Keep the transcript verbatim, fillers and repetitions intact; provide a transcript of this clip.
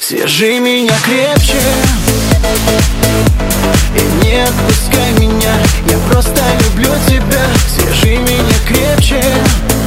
Свяжи меня крепче и не отпускай меня. Я просто люблю тебя. Свяжи меня крепче